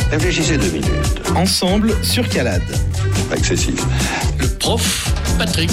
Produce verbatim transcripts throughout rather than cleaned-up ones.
Réfléchissez deux minutes. Ensemble sur Calade. Excessif. Le prof Patrick.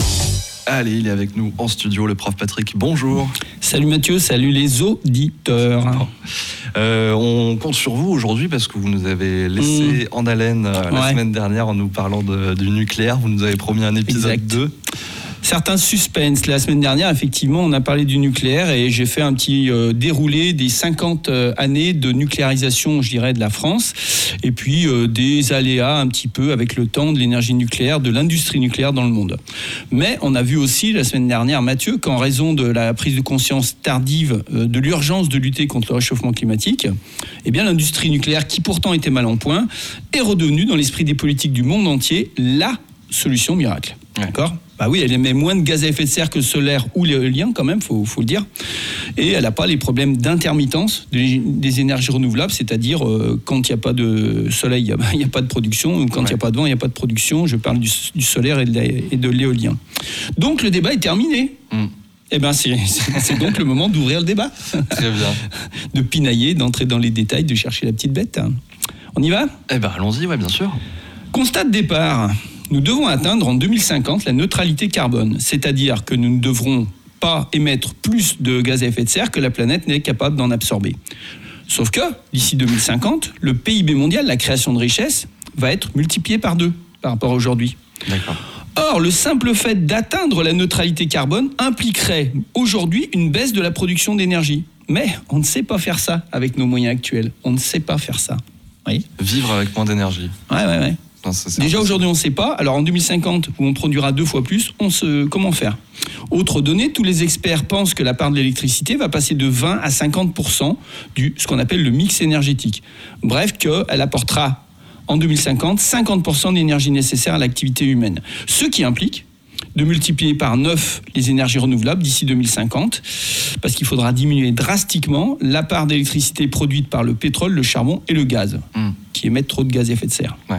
Allez, il est avec nous en studio, le prof Patrick. Bonjour. Salut Mathieu, salut les auditeurs. Bon. Euh, on compte sur vous aujourd'hui parce que vous nous avez laissé mmh. en haleine euh, la ouais. semaine dernière en nous parlant de, du nucléaire. Vous nous avez promis un épisode exact. deux. Certains suspens. La semaine dernière, effectivement, on a parlé du nucléaire et j'ai fait un petit euh, déroulé des cinquante euh, années de nucléarisation, je dirais, de la France. Et puis euh, des aléas un petit peu avec le temps de l'énergie nucléaire, de l'industrie nucléaire dans le monde. Mais on a vu aussi la semaine dernière, Mathieu, qu'en raison de la prise de conscience tardive euh, de l'urgence de lutter contre le réchauffement climatique, eh bien l'industrie nucléaire, qui pourtant était mal en point, est redevenue dans l'esprit des politiques du monde entier la solution miracle. Ouais. D'accord ? Bah oui, elle émet moins de gaz à effet de serre que le solaire ou l'éolien quand même, faut, faut le dire. Et elle n'a pas les problèmes d'intermittence des, des énergies renouvelables, c'est-à-dire euh, quand il n'y a pas de soleil, il n'y a, a pas de production, ou quand il n'y ouais. a pas de vent, il n'y a pas de production. Je parle du, du solaire et de, la, et de l'éolien. Donc le débat est terminé. Mm. Eh ben c'est, c'est, c'est donc le moment d'ouvrir le débat. Très bien. De pinailler, d'entrer dans les détails, de chercher la petite bête. On y va ? Eh ben allons-y, ouais, bien sûr. Constat de départ. Nous devons atteindre en deux mille cinquante la neutralité carbone, c'est-à-dire que nous ne devrons pas émettre plus de gaz à effet de serre que la planète n'est capable d'en absorber. Sauf que, d'ici deux mille cinquante, le P I B mondial, la création de richesse, va être multiplié par deux par rapport à aujourd'hui. D'accord. Or, le simple fait d'atteindre la neutralité carbone impliquerait aujourd'hui une baisse de la production d'énergie. Mais on ne sait pas faire ça avec nos moyens actuels. On ne sait pas faire ça. Oui. Vivre avec moins d'énergie. Ouais, ouais, ouais. Non, ça, c'est Déjà aujourd'hui on ne sait pas, alors en deux mille cinquante où on produira deux fois plus, on se... comment faire ? Autre donnée, tous les experts pensent que la part de l'électricité va passer de vingt à cinquante pour cent du ce qu'on appelle le mix énergétique. Bref, qu'elle apportera en deux mille cinquante cinquante pour cent de l'énergie nécessaire à l'activité humaine. Ce qui implique de multiplier par neuf les énergies renouvelables d'ici deux mille cinquante, parce qu'il faudra diminuer drastiquement la part d'électricité produite par le pétrole, le charbon et le gaz, mmh. qui émettent trop de gaz à effet de serre. Ouais.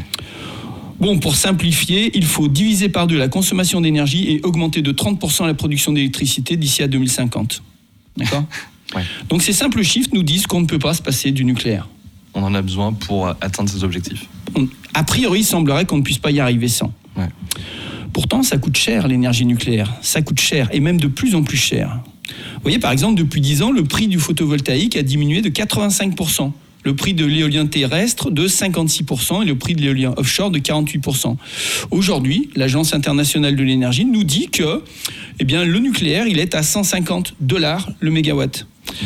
Bon, pour simplifier, il faut diviser par deux la consommation d'énergie et augmenter de trente pour cent la production d'électricité d'ici à deux mille cinquante. D'accord ? Ouais. Donc ces simples chiffres nous disent qu'on ne peut pas se passer du nucléaire. On en a besoin pour atteindre ces objectifs. On, a priori, il semblerait qu'on ne puisse pas y arriver sans. Ouais. Pourtant, ça coûte cher l'énergie nucléaire. Ça coûte cher et même de plus en plus cher. Vous voyez, par exemple, depuis dix ans, le prix du photovoltaïque a diminué de quatre-vingt-cinq pour cent. Le prix de l'éolien terrestre de cinquante-six pour cent et le prix de l'éolien offshore de quarante-huit pour cent. Aujourd'hui, l'Agence internationale de l'énergie nous dit que eh bien, le nucléaire, il est à cent cinquante dollars le mégawatt, mmh.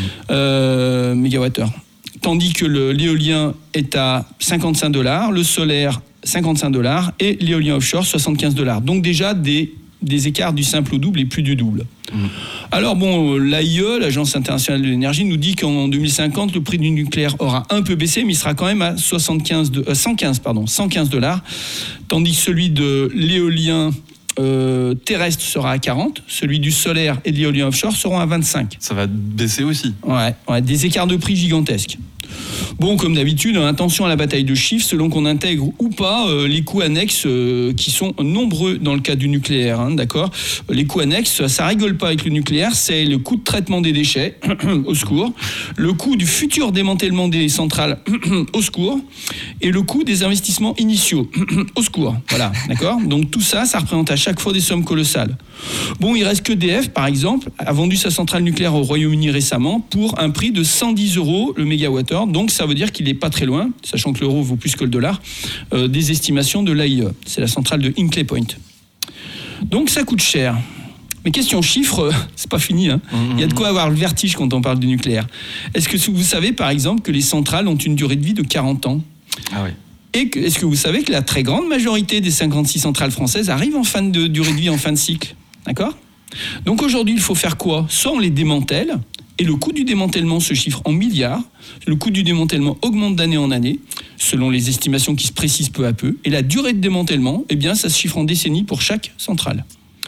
euh, mégawattheure. Tandis que le, l'éolien est à cinquante-cinq dollars, le solaire cinquante-cinq dollars et l'éolien offshore soixante-quinze dollars. Donc déjà des, des écarts du simple au double et plus du double. Mmh. Alors bon, l'A I E, l'Agence internationale de l'énergie, nous dit qu'en deux mille cinquante, le prix du nucléaire aura un peu baissé, mais il sera quand même à soixante-quinze, euh, cent quinze, pardon, cent quinze dollars, tandis que celui de l'éolien euh, terrestre sera à quarante, celui du solaire et de l'éolien offshore seront à vingt-cinq. Ça va baisser aussi. Ouais, ouais, des écarts de prix gigantesques. Bon, comme d'habitude, attention à la bataille de chiffres, selon qu'on intègre ou pas euh, les coûts annexes euh, qui sont nombreux dans le cas du nucléaire, hein, d'accord ? Les coûts annexes, ça rigole pas avec le nucléaire, c'est le coût de traitement des déchets, au secours, le coût du futur démantèlement des centrales, au secours, et le coût des investissements initiaux, au secours. Voilà, d'accord ? Donc tout ça, ça représente à chaque fois des sommes colossales. Bon, il reste que E D F, par exemple, a vendu sa centrale nucléaire au Royaume-Uni récemment pour un prix de cent dix euros le mégawattheure. Donc ça veut dire qu'il n'est pas très loin, sachant que l'euro vaut plus que le dollar, euh, des estimations de l'A I E. C'est la centrale de Hinkley Point. Donc ça coûte cher. Mais question chiffres, c'est pas fini. Hein. Mmh, Il y a de quoi avoir le vertige quand on parle du nucléaire. Est-ce que vous savez, par exemple, que les centrales ont une durée de vie de quarante ans ? Ah oui. Et que, est-ce que vous savez que la très grande majorité des cinquante-six centrales françaises arrivent en fin de durée de vie, en fin de cycle ? D'accord ? Donc aujourd'hui, il faut faire quoi ? Soit on les démantèle, et le coût du démantèlement se chiffre en milliards. Le coût du démantèlement augmente d'année en année, selon les estimations qui se précisent peu à peu. Et la durée de démantèlement, eh bien, ça se chiffre en décennies pour chaque centrale.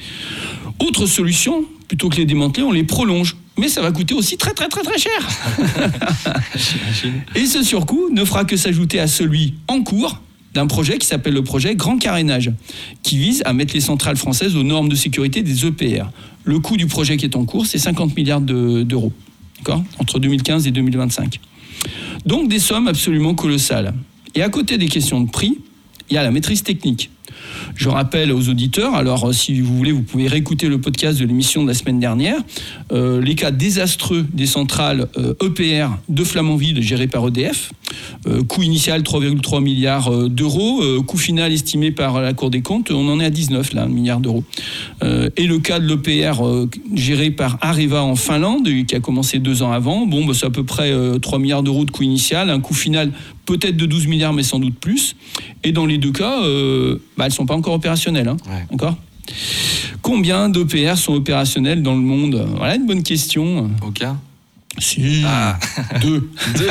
Autre solution, plutôt que les démanteler, on les prolonge. Mais ça va coûter aussi très très très très cher. Et ce surcoût ne fera que s'ajouter à celui en cours d'un projet qui s'appelle le projet Grand Carénage, qui vise à mettre les centrales françaises aux normes de sécurité des E P R. Le coût du projet qui est en cours, c'est cinquante milliards de, d'euros, d'accord, entre deux mille quinze et deux mille vingt-cinq. Donc des sommes absolument colossales. Et à côté des questions de prix, il y a la maîtrise technique. Je rappelle aux auditeurs, alors si vous voulez, vous pouvez réécouter le podcast de l'émission de la semaine dernière, euh, les cas désastreux des centrales euh, E P R de Flamanville gérées par E D F. Euh, coût initial trois virgule trois milliards d'euros, euh, coût final estimé par la Cour des comptes, on en est à dix-neuf là, milliards d'euros. Euh, et le cas de l'E P R euh, géré par Areva en Finlande, qui a commencé deux ans avant, bon, bah, c'est à peu près euh, trois milliards d'euros de coût initial, un coût final peut-être de douze milliards, mais sans doute plus. Et dans les deux cas, euh, bah, elles ne sont pas encore opérationnelles. Hein. Ouais. D'accord ? Combien d'E P R sont opérationnels dans le monde ? Voilà une bonne question. Aucun ? Si, ah. deux. deux.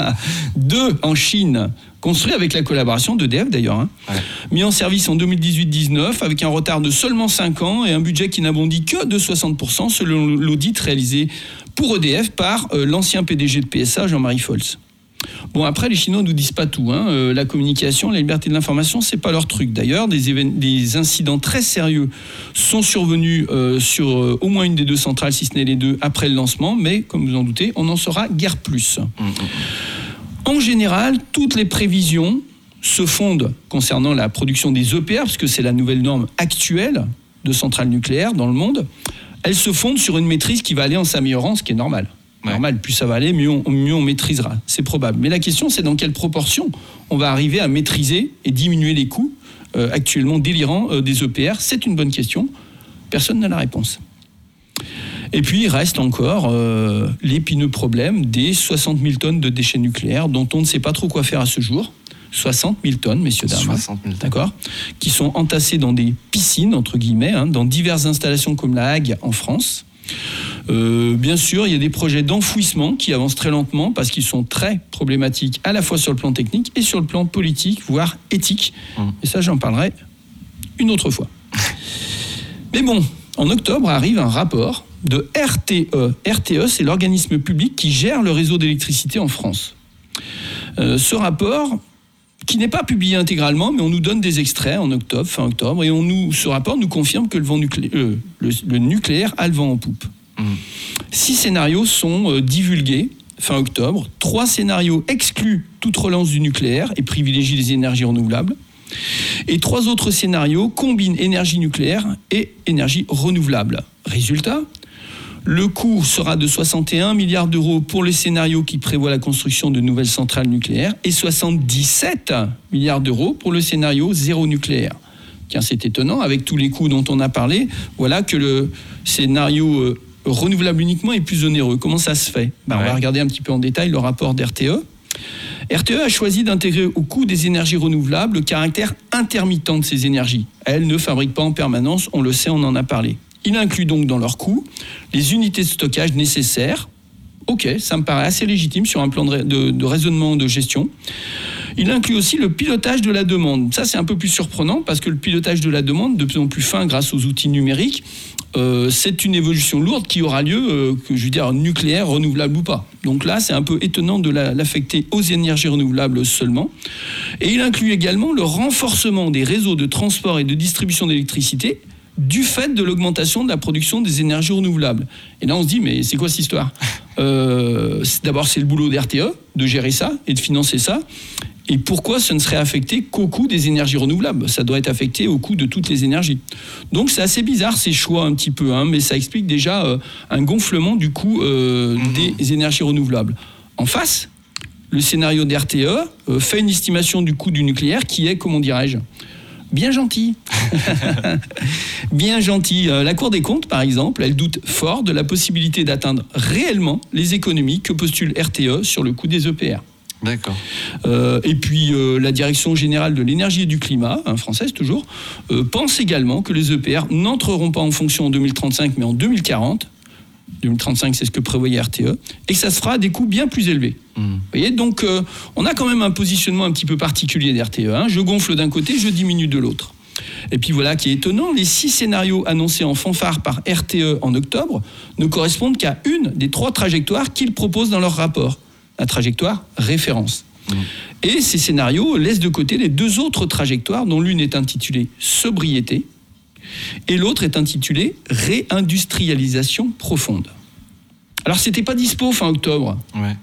Deux en Chine, construit avec la collaboration d'E D F d'ailleurs. Hein. Ouais. Mis en service en deux mille dix-huit dix-neuf, avec un retard de seulement cinq ans et un budget qui n'abondit que de soixante pour cent selon l'audit réalisé pour E D F par euh, l'ancien P D G de P S A, Jean-Marie Folz. Bon, après, les Chinois ne nous disent pas tout. Hein. Euh, la communication, la liberté de l'information, c'est pas leur truc. D'ailleurs, des, évén- des incidents très sérieux sont survenus euh, sur euh, au moins une des deux centrales, si ce n'est les deux, après le lancement. Mais, comme vous en doutez, on n'en saura guère plus. Mmh. En général, toutes les prévisions se fondent concernant la production des E P R, parce que c'est la nouvelle norme actuelle de centrales nucléaires dans le monde. Elles se fondent sur une maîtrise qui va aller en s'améliorant, ce qui est normal. Normal, plus ça va aller, mieux on, mieux on maîtrisera. C'est probable. Mais la question, c'est dans quelle proportion on va arriver à maîtriser et diminuer les coûts euh, actuellement délirants euh, des E P R. C'est une bonne question. Personne n'a la réponse. Et puis, il reste encore euh, l'épineux problème des soixante mille tonnes de déchets nucléaires dont on ne sait pas trop quoi faire à ce jour. soixante mille tonnes, messieurs, dames. soixante mille tonnes. D'accord ? Qui sont entassées dans des piscines, entre guillemets, hein, dans diverses installations comme la Hague en France. Euh, bien sûr, il y a des projets d'enfouissement qui avancent très lentement parce qu'ils sont très problématiques à la fois sur le plan technique et sur le plan politique, voire éthique. Mmh. Et ça, j'en parlerai une autre fois. Mais bon, en octobre arrive un rapport de R T E. R T E, c'est l'organisme public qui gère le réseau d'électricité en France. Euh, ce rapport, qui n'est pas publié intégralement, mais on nous donne des extraits en octobre, fin octobre, et on nous, ce rapport nous confirme que le, vent nuclé- euh, le, le nucléaire a le vent en poupe. Mmh. Six scénarios sont euh, divulgués fin octobre. Trois scénarios excluent toute relance du nucléaire et privilégient les énergies renouvelables. Et trois autres scénarios combinent énergie nucléaire et énergie renouvelable. Résultat, le coût sera de soixante et un milliards d'euros pour le scénario qui prévoit la construction de nouvelles centrales nucléaires et soixante-dix-sept milliards d'euros pour le scénario zéro nucléaire. Tiens, c'est étonnant, avec tous les coûts dont on a parlé, voilà que le scénario euh, renouvelable uniquement est plus onéreux. Comment ça se fait ? Ben, ouais. On va regarder un petit peu en détail le rapport d'R T E. R T E a choisi d'intégrer au coût des énergies renouvelables le caractère intermittent de ces énergies. Elles ne fabriquent pas en permanence, on le sait, on en a parlé. Il inclut donc dans leur coût les unités de stockage nécessaires. Ok, ça me paraît assez légitime sur un plan de, de, de raisonnement de gestion. Il inclut aussi le pilotage de la demande. Ça, c'est un peu plus surprenant parce que le pilotage de la demande, de plus en plus fin grâce aux outils numériques, euh, c'est une évolution lourde qui aura lieu, euh, que je veux dire, nucléaire, renouvelable ou pas. Donc là, c'est un peu étonnant de la, l'affecter aux énergies renouvelables seulement. Et il inclut également le renforcement des réseaux de transport et de distribution d'électricité du fait de l'augmentation de la production des énergies renouvelables. Et là, on se dit, mais c'est quoi cette histoire ? euh, D'abord, c'est le boulot d'R T E de gérer ça et de financer ça. Et pourquoi ce ne serait affecté qu'au coût des énergies renouvelables ? Ça doit être affecté au coût de toutes les énergies. Donc, c'est assez bizarre, ces choix un petit peu, hein, mais ça explique déjà euh, un gonflement du coût euh, mmh. des énergies renouvelables. En face, le scénario d'R T E euh, fait une estimation du coût du nucléaire qui est, comment dirais-je, bien gentil. Bien gentil. La Cour des comptes, par exemple, elle doute fort de la possibilité d'atteindre réellement les économies que postule R T E sur le coût des E P R. D'accord. Euh, et puis, euh, la Direction générale de l'énergie et du climat, hein, française toujours, euh, pense également que les E P R n'entreront pas en fonction en deux mille trente-cinq, mais en deux mille quarante. deux mille trente-cinq, c'est ce que prévoyait R T E, et que ça se fera à des coûts bien plus élevés. Mmh. Vous voyez, donc euh, on a quand même un positionnement un petit peu particulier d'R T E. Hein. Je gonfle d'un côté, je diminue de l'autre. Et puis voilà qui est étonnant, les six scénarios annoncés en fanfare par R T E en octobre ne correspondent qu'à une des trois trajectoires qu'ils proposent dans leur rapport, la trajectoire référence. Mmh. Et ces scénarios laissent de côté les deux autres trajectoires, dont l'une est intitulée sobriété, et l'autre est intitulée réindustrialisation profonde. Alors, c'était pas dispo fin octobre. Ouais.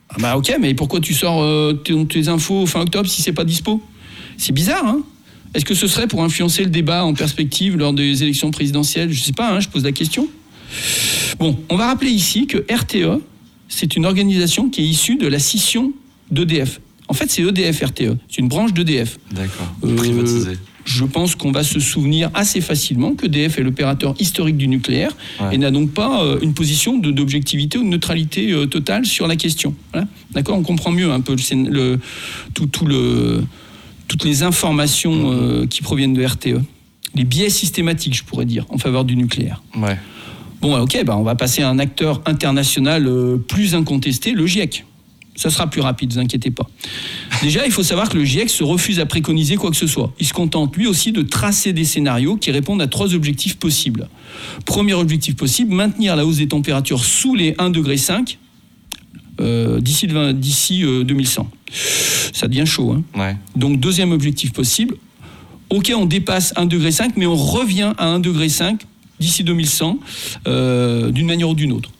Ah bah ok, mais pourquoi tu sors euh, tes, tes infos fin octobre si c'est pas dispo ? C'est bizarre, hein ? Est-ce que ce serait pour influencer le débat en perspective lors des élections présidentielles ? Je sais pas, hein, je pose la question. Bon, on va rappeler ici que R T E, c'est une organisation qui est issue de la scission d'E D F. En fait, c'est E D F R T E, c'est une branche d'E D F. D'accord, Euh, privatisé. Je pense qu'on va se souvenir assez facilement qu'E D F est l'opérateur historique du nucléaire Ouais. et n'a donc pas euh, une position de, d'objectivité ou de neutralité euh, totale sur la question. Voilà. D'accord ? On comprend mieux un peu le, le, tout, tout le, toutes les informations euh, qui proviennent de R T E. Les biais systématiques, je pourrais dire, en faveur du nucléaire. Ouais. Bon, ok, bah, on va passer à un acteur international euh, plus incontesté, le GIEC. Ça sera plus rapide, ne vous inquiétez pas. Déjà, il faut savoir que le GIEC se refuse à préconiser quoi que ce soit. Il se contente lui aussi de tracer des scénarios qui répondent à trois objectifs possibles. Premier objectif possible, maintenir la hausse des températures sous les un virgule cinq degrés euh, d'ici, le vingt, d'ici euh, deux mille cent. Ça devient chaud. Hein. Ouais. Donc, deuxième objectif possible, ok, on dépasse un virgule cinq degré, mais on revient à un virgule cinq degré d'ici deux mille cent, euh, d'une manière ou d'une autre.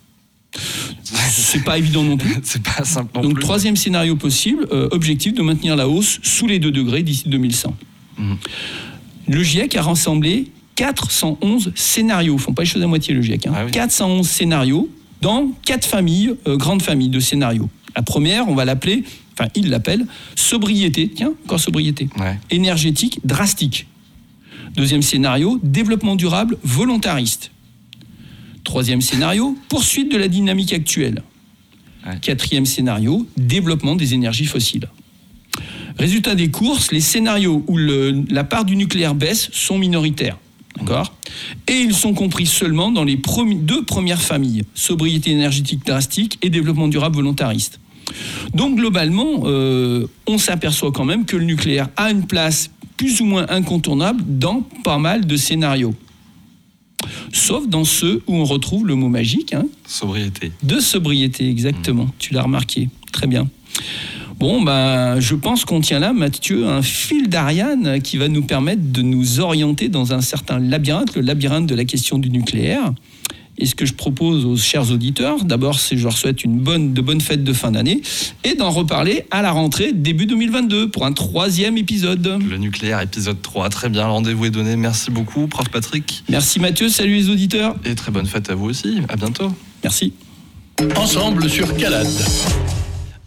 C'est pas évident non plus. C'est pas simple non Donc, plus. troisième scénario possible, euh, objectif de maintenir la hausse sous les deux degrés d'ici deux mille cent. Mhm. Le GIEC a rassemblé quatre cent onze scénarios. Ils ne font pas les choses à moitié, le GIEC. Hein. Ah oui. quatre cent onze scénarios dans quatre familles, euh, grandes familles de scénarios. La première, on va l'appeler, enfin, il l'appelle sobriété. Tiens, encore sobriété. Ouais. Énergétique drastique. Deuxième scénario, développement durable volontariste. Troisième scénario, poursuite de la dynamique actuelle. Ouais. Quatrième scénario, développement des énergies fossiles. Résultat des courses, les scénarios où le, la part du nucléaire baisse sont minoritaires. D'accord ? Et ils sont compris seulement dans les premi- deux premières familles, sobriété énergétique drastique et développement durable volontariste. Donc globalement, euh, on s'aperçoit quand même que le nucléaire a une place plus ou moins incontournable dans pas mal de scénarios. Sauf dans ceux où on retrouve le mot magique, hein, Sobriété. de sobriété, exactement. Mmh. Tu l'as remarqué. Très bien. Bon, ben, je pense qu'on tient là, Mathieu, un fil d'Ariane qui va nous permettre de nous orienter dans un certain labyrinthe, le labyrinthe de la question du nucléaire. Et ce que je propose aux chers auditeurs, d'abord, c'est je leur souhaite une bonne, de bonnes fêtes de fin d'année et d'en reparler à la rentrée début deux mille vingt-deux pour un troisième épisode. Le nucléaire, épisode trois. Très bien, le rendez-vous est donné. Merci beaucoup, prof Patrick. Merci Mathieu, salut les auditeurs. Et très bonne fête à vous aussi. À bientôt. Merci. Ensemble sur Calade.